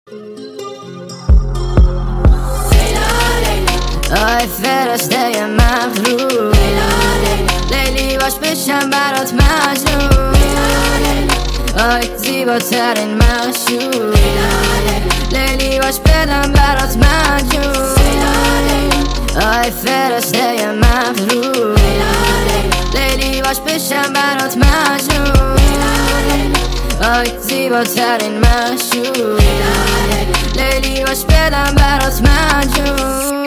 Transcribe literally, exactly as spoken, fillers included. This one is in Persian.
آی فرشته مغرور، لیلی باش بشم برات مجنون. آی زیباترین معشوق، لیلی باش بدم برات مجنون. آی فرشته مغرور، لیلی باش بشم برات مجنون. آی زیباترین معشوق، لیلی باش بدم برات مجنون.